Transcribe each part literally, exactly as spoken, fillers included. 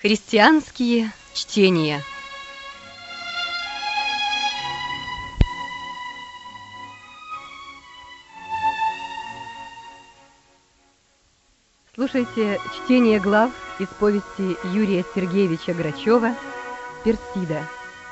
Христианские чтения. Слушайте чтение глав из повести Юрия Сергеевича Грачева «Персида».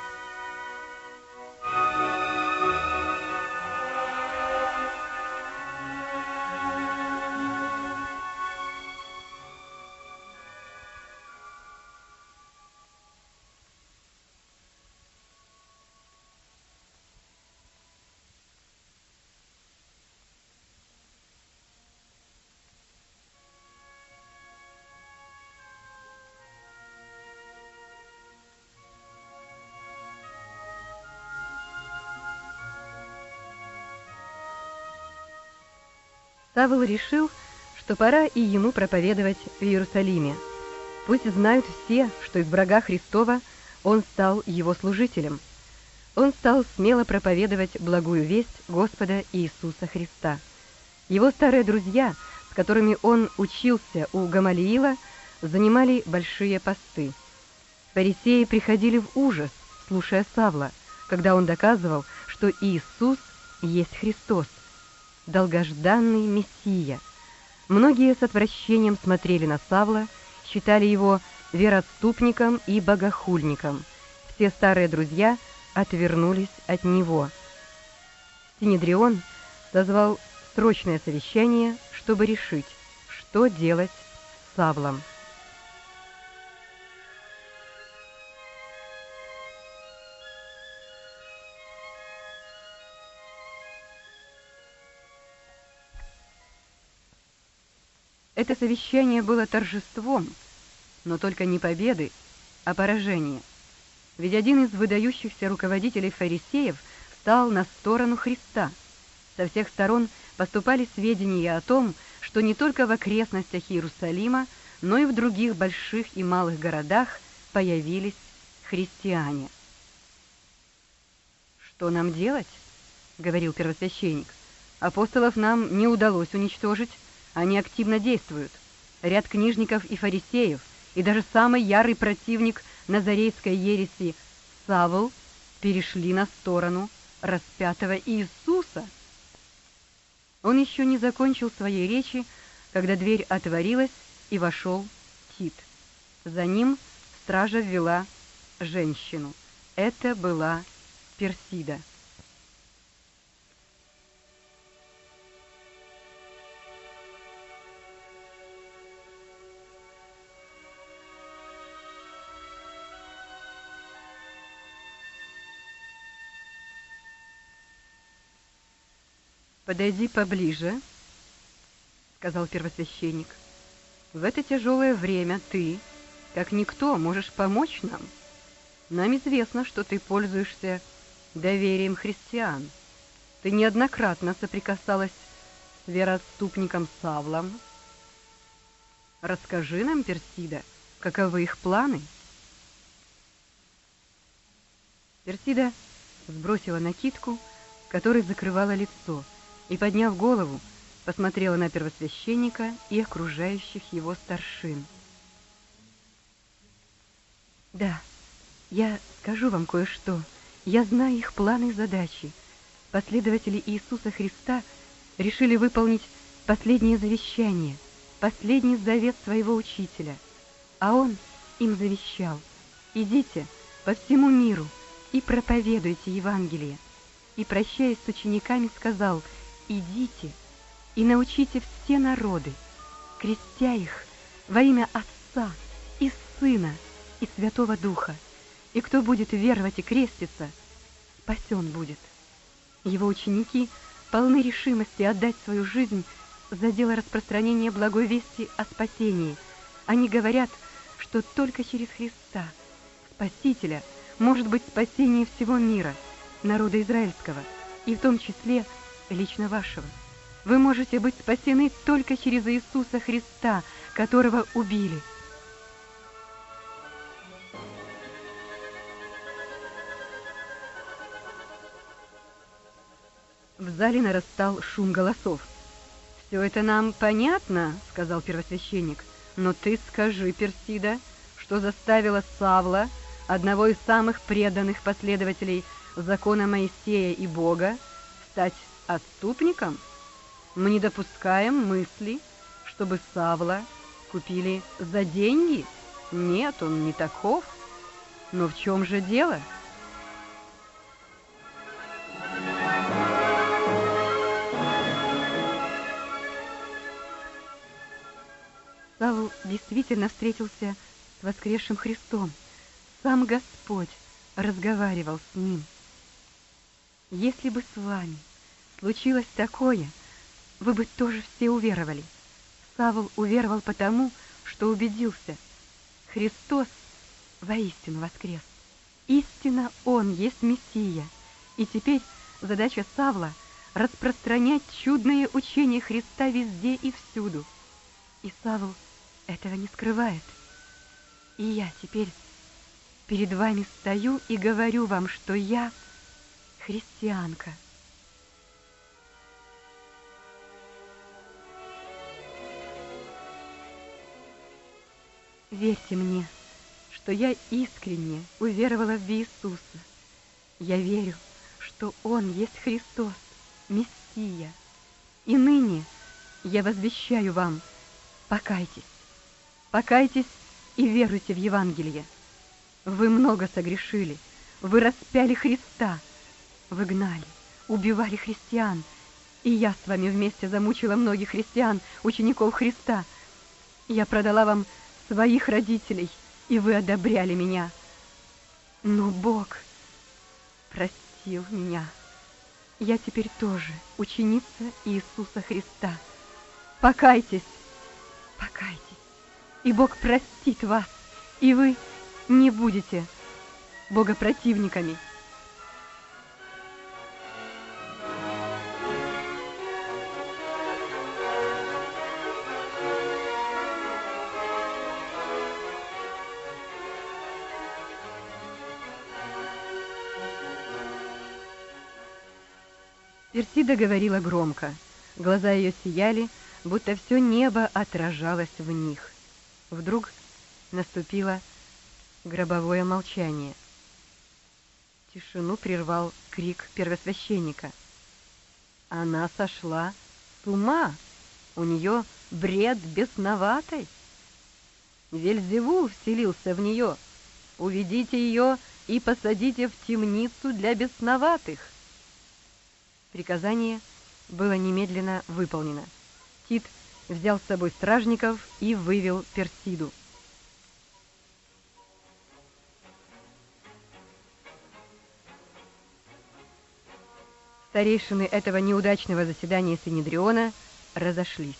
Савл решил, что пора и ему проповедовать в Иерусалиме. Пусть знают все, что из врага Христова он стал его служителем. Он стал смело проповедовать благую весть Господа Иисуса Христа. Его старые друзья, с которыми он учился у Гамалиила, занимали большие посты. Фарисеи приходили в ужас, слушая Савла, когда он доказывал, что Иисус есть Христос, долгожданный Мессия. Многие с отвращением смотрели на Савла, считали его вероотступником и богохульником. Все старые друзья отвернулись от него. Синедрион созвал срочное совещание, чтобы решить, что делать с Савлом. Это совещание было торжеством, но только не победы, а поражения. Ведь один из выдающихся руководителей фарисеев стал на сторону Христа. Со всех сторон поступали сведения о том, что не только в окрестностях Иерусалима, но и в других больших и малых городах появились христиане. «Что нам делать?» — говорил первосвященник. «Апостолов нам не удалось уничтожить. Они активно действуют. Ряд книжников и фарисеев, и даже самый ярый противник назарейской ереси Савл перешли на сторону распятого Иисуса». Он еще не закончил своей речи, когда дверь отворилась, и вошел Тит. За ним стража ввела женщину. Это была Персида. «Подойди поближе», — сказал первосвященник. «В это тяжелое время ты, как никто, можешь помочь нам. Нам известно, что ты пользуешься доверием христиан. Ты неоднократно соприкасалась с вероотступником Савлом. Расскажи нам, Персида, каковы их планы?» Персида сбросила накидку, которой закрывала лицо, и, подняв голову, посмотрела на первосвященника и окружающих его старшин. «Да, я скажу вам кое-что. Я знаю их планы и задачи. Последователи Иисуса Христа решили выполнить последнее завещание, последний завет своего учителя. А он им завещал: идите по всему миру и проповедуйте Евангелие. И, прощаясь с учениками, сказал: идите и научите все народы, крестя их во имя Отца и Сына и Святого Духа. И кто будет веровать и креститься, спасен будет». Его ученики полны решимости отдать свою жизнь за дело распространения благой вести о спасении. Они говорят, что только через Христа, Спасителя, может быть спасение всего мира, народа израильского, и в том числе лично вашего. Вы можете быть спасены только через Иисуса Христа, которого убили. В зале нарастал шум голосов. «Все это нам понятно, — сказал первосвященник, — но ты скажи, Персида, что что заставило Савла, одного из самых преданных последователей закона Моисея и Бога, стать отступником? Мы не допускаем мысли, чтобы Савла купили за деньги. Нет, он не таков. Но в чем же дело? Савл действительно встретился с воскресшим Христом. Сам Господь разговаривал с ним. Если бы с вами случилось такое, вы бы тоже все уверовали. Савл уверовал потому, что убедился: Христос воистину воскрес. Истинно Он есть Мессия. И теперь задача Савла — распространять чудное учение Христа везде и всюду. И Савл этого не скрывает. И я теперь перед вами стою и говорю вам, что я христианка. Верьте мне, что я искренне уверовала в Иисуса. Я верю, что Он есть Христос, Мессия. И ныне я возвещаю вам: покайтесь, покайтесь и веруйте в Евангелие. Вы много согрешили, вы распяли Христа, вы гнали, убивали христиан, и я с вами вместе замучила многих христиан, учеников Христа. Я продала вам своих родителей, и вы одобряли меня. Но Бог простил меня. Я теперь тоже ученица Иисуса Христа. Покайтесь, покайтесь, и Бог простит вас, и вы не будете богопротивниками. Персида говорила громко. Глаза ее сияли, будто все небо отражалось в них. Вдруг наступило гробовое молчание. Тишину прервал крик первосвященника. Она сошла с ума. У нее бред бесноватый. Вельзевул вселился в нее. Уведите ее и посадите в темницу для бесноватых. Приказание было немедленно выполнено. Тит взял с собой стражников и вывел Персиду. Старейшины этого неудачного заседания Синедриона разошлись.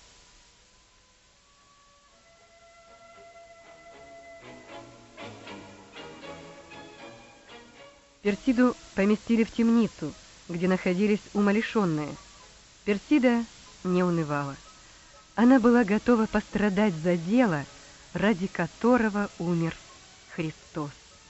Персиду поместили в темницу, где находились умалишенные. Персида не унывала. Она была готова пострадать за дело, ради которого умер Христос.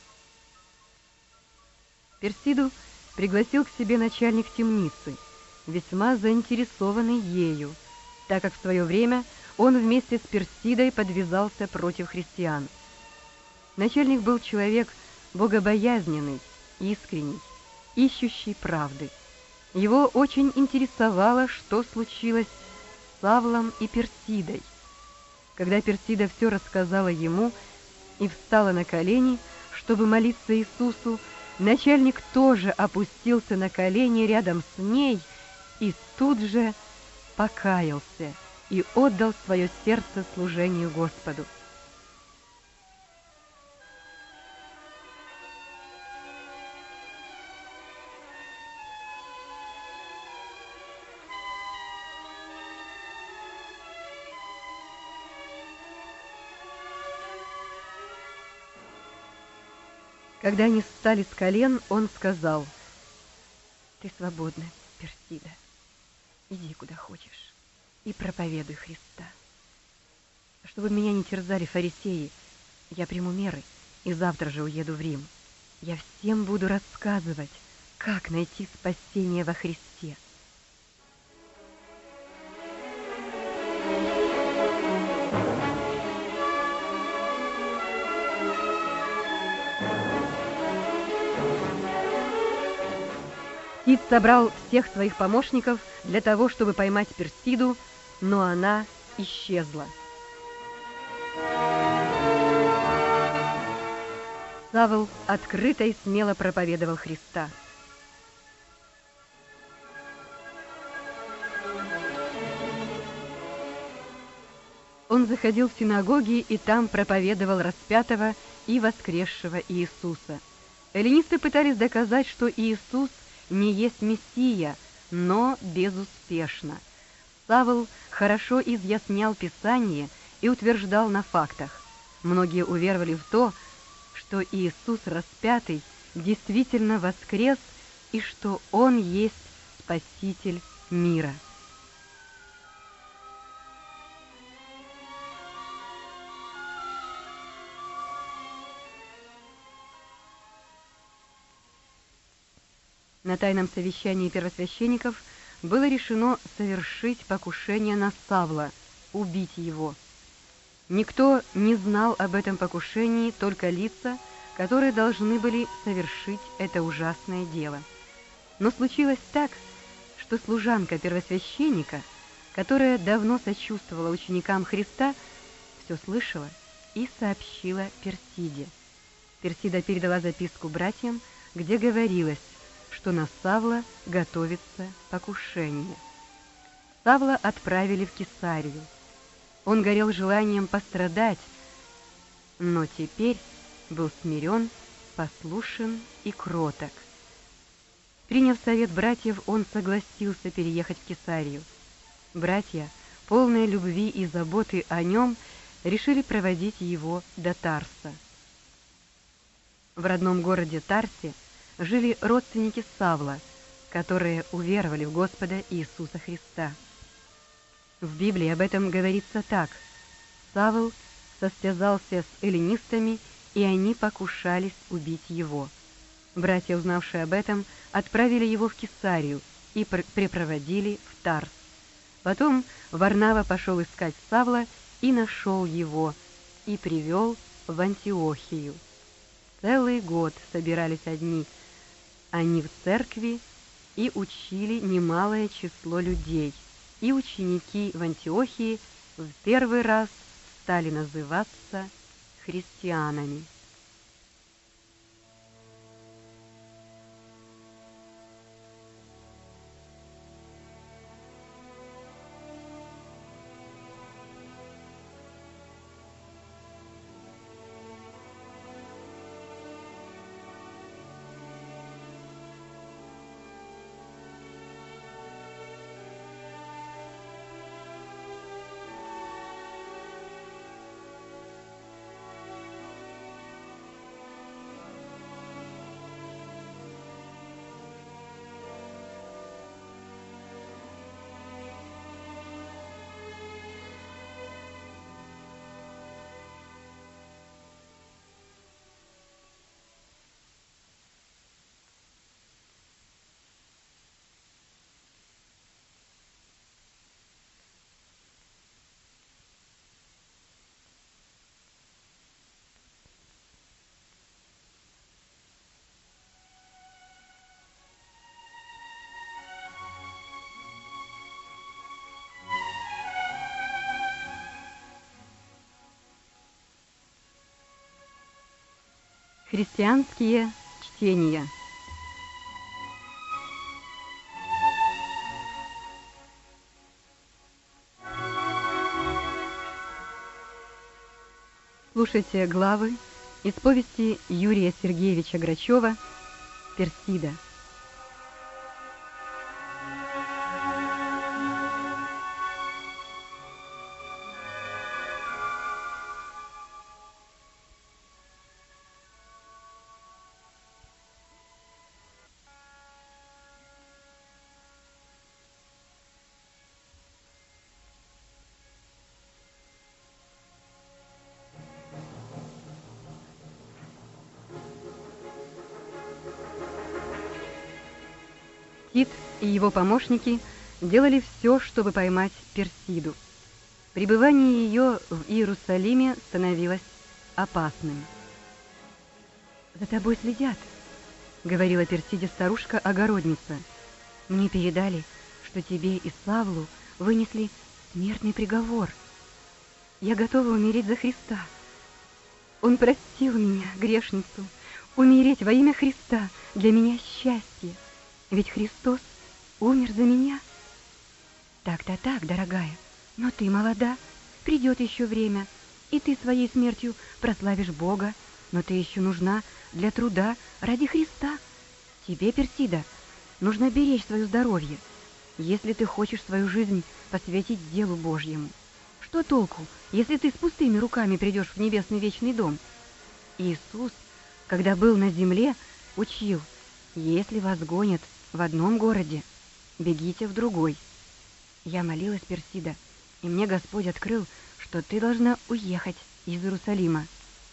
Персиду пригласил к себе начальник темницы, весьма заинтересованный ею, так как в свое время он вместе с Персидой подвязался против христиан. Начальник был человек богобоязненный, искренний, ищущий правды. Его очень интересовало, что случилось с Савлом и Персидой. Когда Персида все рассказала ему и встала на колени, чтобы молиться Иисусу, начальник тоже опустился на колени рядом с ней и тут же покаялся и отдал свое сердце служению Господу. Когда они встали с колен, он сказал: «Ты свободна, Персида. Иди куда хочешь и проповедуй Христа. Чтобы меня не терзали фарисеи, я приму меры и завтра же уеду в Рим. Я всем буду рассказывать, как найти спасение во Христе». собрал всех своих помощников для того, чтобы поймать Персиду, но она исчезла. Савл открыто и смело проповедовал Христа. Он заходил в синагоги и там проповедовал распятого и воскресшего Иисуса. Эллинисты пытались доказать, что Иисус не есть Мессия, но безуспешно. Савл хорошо изъяснял Писание и утверждал на фактах. Многие уверовали в то, что Иисус распятый действительно воскрес и что Он есть Спаситель мира. На тайном совещании первосвященников было решено совершить покушение на Савла, убить его. Никто не знал об этом покушении, только лица, которые должны были совершить это ужасное дело. Но случилось так, что служанка первосвященника, которая давно сочувствовала ученикам Христа, все слышала и сообщила Персиде. Персида передала записку братьям, где говорилось, что на Савла готовится покушение. Савла отправили в Кесарию. Он горел желанием пострадать, но теперь был смирен, послушен и кроток. Приняв совет братьев, он согласился переехать в Кесарию. Братья, полные любви и заботы о нем, решили проводить его до Тарса. В родном городе Тарсе жили родственники Савла, которые уверовали в Господа Иисуса Христа. В Библии об этом говорится так: Савл состязался с эллинистами, и они покушались убить его. Братья, узнавшие об этом, отправили его в Кесарию и припроводили в Тарс. Потом Варнава пошел искать Савла и нашел его, и привел в Антиохию. Целый год собирались одни, они в церкви и учили немалое число людей, и ученики в Антиохии в первый раз стали называться христианами. Христианские чтения. Слушайте главы из повести Юрия Сергеевича Грачева «Персида». Тит и его помощники делали все, чтобы поймать Персиду. Пребывание ее в Иерусалиме становилось опасным. «За тобой следят», — говорила Персиде старушка-огородница. Мне передали, что тебе и Савлу вынесли смертный приговор. Я готова умереть за Христа. Он простил меня, грешницу. Умереть во имя Христа для меня счастье. Ведь Христос умер за меня. Так-то так, дорогая, но ты молода, придет еще время, и ты своей смертью прославишь Бога, но ты еще нужна для труда ради Христа. Тебе, Персида, нужно беречь свое здоровье, если ты хочешь свою жизнь посвятить делу Божьему. Что толку, если ты с пустыми руками придешь в небесный вечный дом? Иисус, когда был на земле, учил: если вас гонят в одном городе, бегите в другой. Я молилась, Персида, и мне Господь открыл, что ты должна уехать из Иерусалима.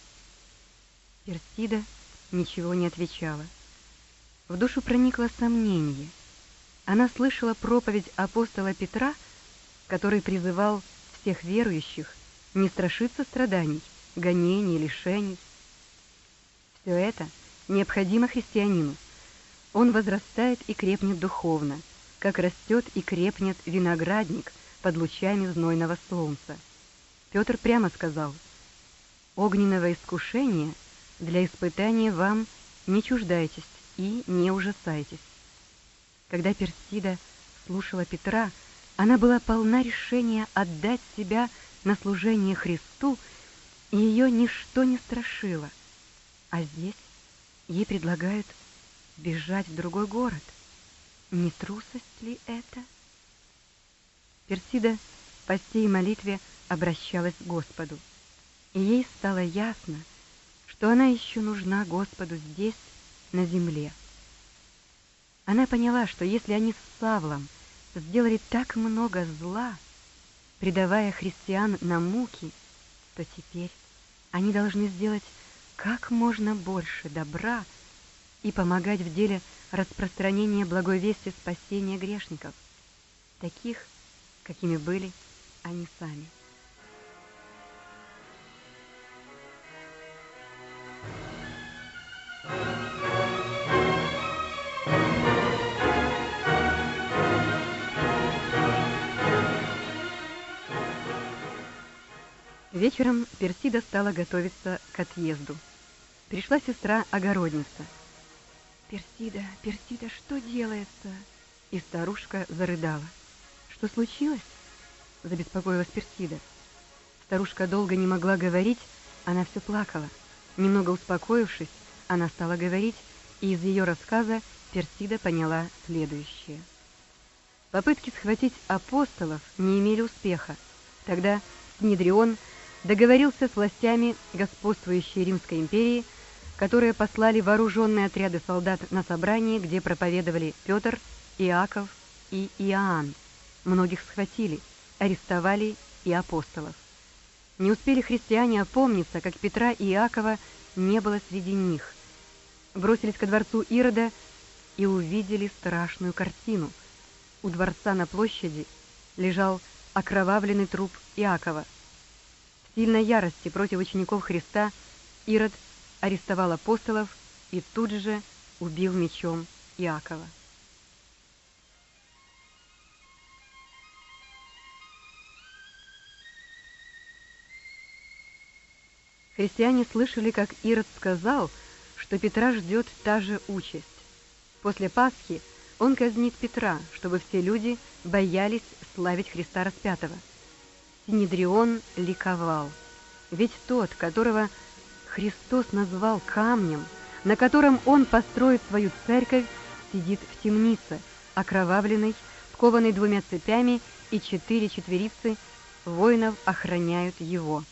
Персида ничего не отвечала. В душу проникло сомнение. Она слышала проповедь апостола Петра, который призывал всех верующих не страшиться страданий, гонений, лишений. Все это необходимо христианину. Он возрастает и крепнет духовно, как растет и крепнет виноградник под лучами знойного солнца. Петр прямо сказал: огненного искушения для испытания вам не чуждайтесь и не ужасайтесь. Когда Персида слушала Петра, она была полна решения отдать себя на служение Христу, и ее ничто не страшило. А здесь ей предлагают бежать в другой город. Не трусость ли это? Персида в посте и молитве обращалась к Господу, и ей стало ясно, что она еще нужна Господу здесь, на земле. Она поняла, что если они с Савлом сделали так много зла, предавая христиан на муки, то теперь они должны сделать как можно больше добра и помогать в деле распространения благой вести спасения грешников, таких, какими были они сами. Вечером Персида стала готовиться к отъезду. Пришла сестра-огородница. «Персида, Персида, что делается?» И старушка зарыдала. «Что случилось?» — забеспокоилась Персида. Старушка долго не могла говорить, она все плакала. Немного успокоившись, она стала говорить, и из ее рассказа Персида поняла следующее. Попытки схватить апостолов не имели успеха. Тогда Синедрион договорился с властями господствующей Римской империи, которые послали вооруженные отряды солдат на собрание, где проповедовали Петр, Иаков и Иоанн. Многих схватили, арестовали и апостолов. Не успели христиане опомниться, как Петра и Иакова не было среди них. Бросились ко дворцу Ирода и увидели страшную картину. У дворца на площади лежал окровавленный труп Иакова. В сильной ярости против учеников Христа Ирод арестовал апостолов и тут же убил мечом Иакова. Христиане слышали, как Ирод сказал, что Петра ждет та же участь. После Пасхи он казнит Петра, чтобы все люди боялись славить Христа распятого. Синедрион ликовал, ведь тот, которого Христос назвал камнем, на котором он построит свою церковь, сидит в темнице, окровавленный, скованный двумя цепями, и четыре четверицы воинов охраняют его.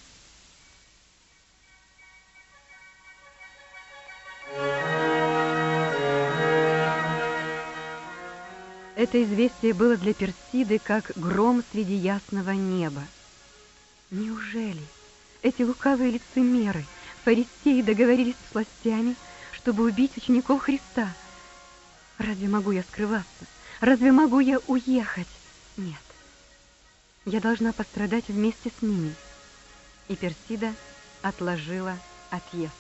Это известие было для Персиды как гром среди ясного неба. Неужели эти лукавые лицемеры, фарисеи, договорились с властями, чтобы убить учеников Христа? Разве могу я скрываться? Разве могу я уехать? Нет. Я должна пострадать вместе с ними. И Персида отложила отъезд.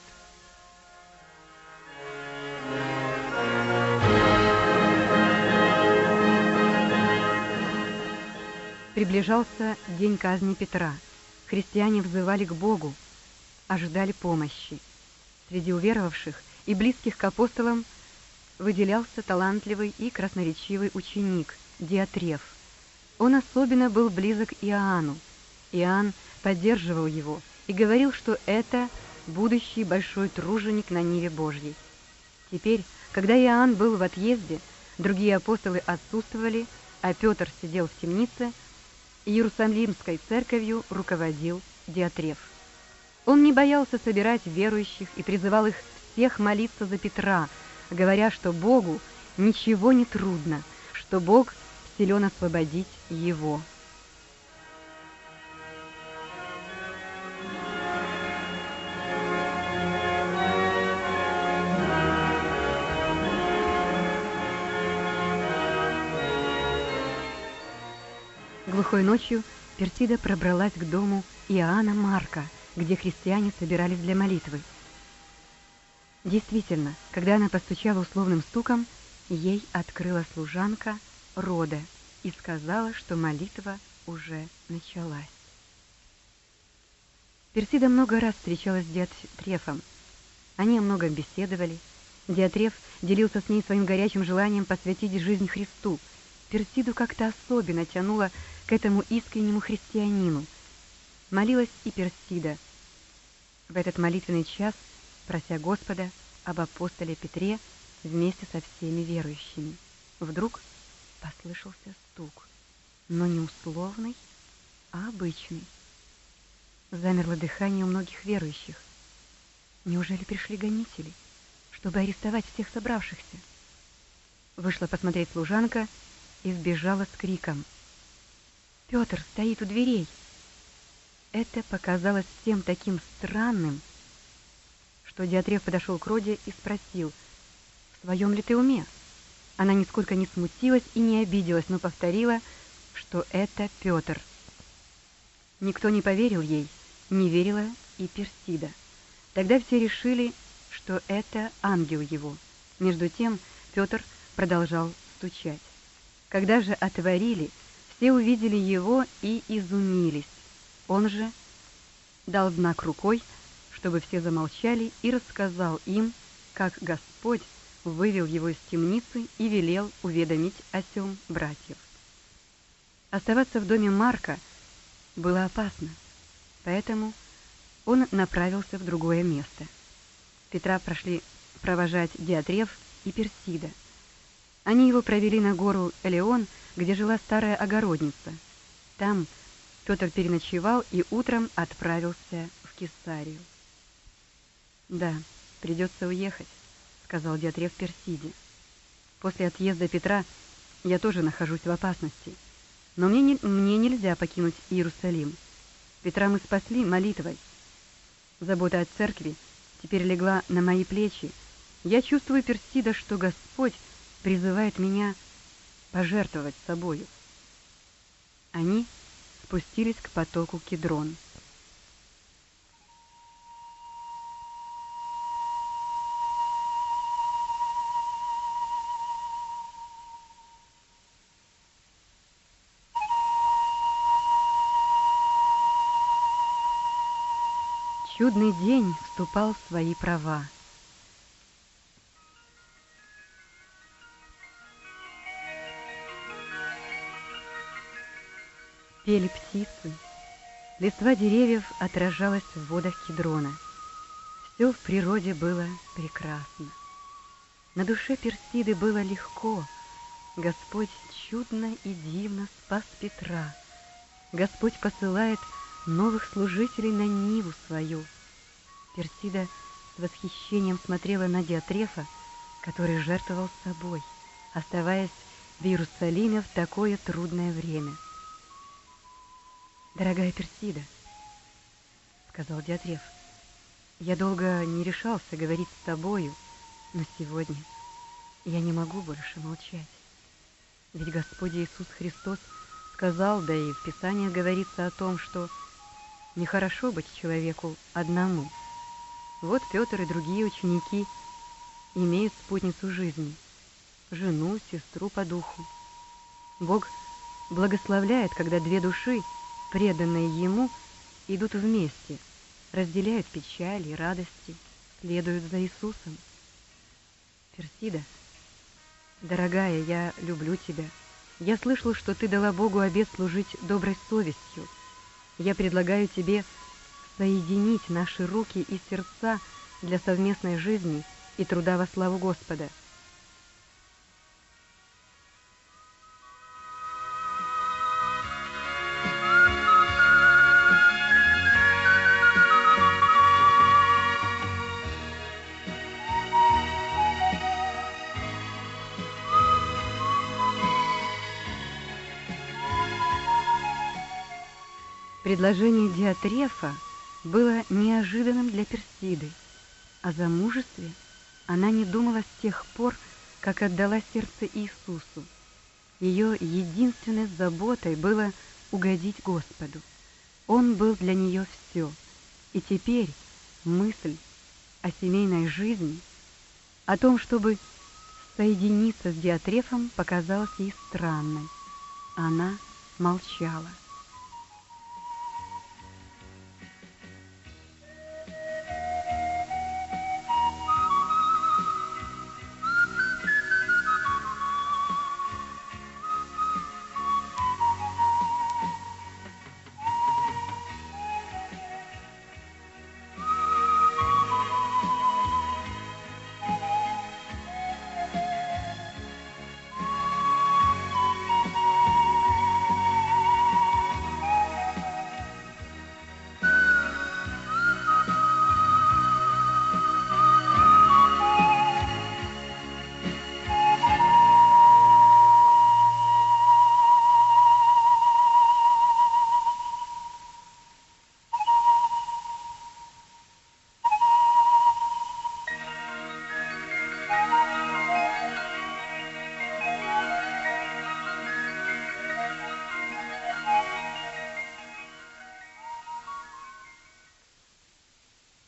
Приближался день казни Петра. Христиане взывали к Богу, ожидали помощи. Среди уверовавших и близких к апостолам выделялся талантливый и красноречивый ученик Диатреф. Он особенно был близок Иоанну. Иоанн поддерживал его и говорил, что это будущий большой труженик на ниве Божьей. Теперь, когда Иоанн был в отъезде, другие апостолы отсутствовали, а Петр сидел в темнице, Иерусалимской церковью руководил Диатреф. Он не боялся собирать верующих и призывал их всех молиться за Петра, говоря, что Богу ничего не трудно, что Бог силен освободить его. Глухой ночью Персида пробралась к дому Иоанна Марка, где христиане собирались для молитвы. Действительно, когда она постучала условным стуком, ей открыла служанка Рода и сказала, что молитва уже началась. Персида много раз встречалась с Диатрефом. Они о многом беседовали. Диатреф делился с ней своим горячим желанием посвятить жизнь Христу. Персиду как-то особенно тянуло к этому искреннему христианину. Молилась и Персида в этот молитвенный час, прося Господа об апостоле Петре вместе со всеми верующими. Вдруг послышался стук, но не условный, а обычный. Замерло дыхание у многих верующих. Неужели пришли гонители, чтобы арестовать всех собравшихся? Вышла посмотреть служанка и сбежала с криком: «Петр стоит у дверей!» Это показалось всем таким странным, что Диатреф подошел к Роде и спросил: «В своем ли ты уме?» Она нисколько не смутилась и не обиделась, но повторила, что это Петр. Никто не поверил ей, не верила и Персида. Тогда все решили, что это ангел его. Между тем Петр продолжал стучать. Когда же отворили, все увидели его и изумились. Он же дал знак рукой, чтобы все замолчали, и рассказал им, как Господь вывел его из темницы и велел уведомить о сем братьев. Оставаться в доме Марка было опасно, поэтому он направился в другое место. Петра прошли провожать Диатреф и Персида. Они его провели на гору Элеон, где жила старая огородница. Там Петр переночевал и утром отправился в Кесарию. «Да, придется уехать», — сказал Диатреф Персиде. «После отъезда Петра я тоже нахожусь в опасности, но мне, не, мне нельзя покинуть Иерусалим. Петра мы спасли молитвой. Забота о церкви теперь легла на мои плечи. Я чувствую, Персида, что Господь призывает меня пожертвовать собою». Они спустились к потоку Кедрон. Чудный день вступал в свои права. Пели птицы, листва деревьев отражалась в водах Кедрона. Все в природе было прекрасно. На душе Персиды было легко. Господь чудно и дивно спас Петра. Господь посылает новых служителей на ниву свою. Персида с восхищением смотрела на Диатрефа, который жертвовал собой, оставаясь в Иерусалиме в такое трудное время. «Дорогая Персида, — сказал Диатреф, — я долго не решался говорить с тобою, но сегодня я не могу больше молчать. Ведь Господь Иисус Христос сказал, да и в Писаниях говорится о том, что нехорошо быть человеку одному. Вот Петр и другие ученики имеют спутницу жизни, жену, сестру по духу. Бог благословляет, когда две души, преданные Ему, идут вместе, разделяют печали и радости, следуют за Иисусом. Персида, дорогая, я люблю тебя. Я слышал, что ты дала Богу обет служить доброй совестью. Я предлагаю тебе соединить наши руки и сердца для совместной жизни и труда во славу Господа. Предложение Диатрефа было неожиданным для Персиды. О замужестве она не думала с тех пор, как отдала сердце Иисусу. Ее единственной заботой было угодить Господу. Он был для нее все. И теперь мысль о семейной жизни, о том, чтобы соединиться с Диатрефом, показалась ей странной. Она молчала.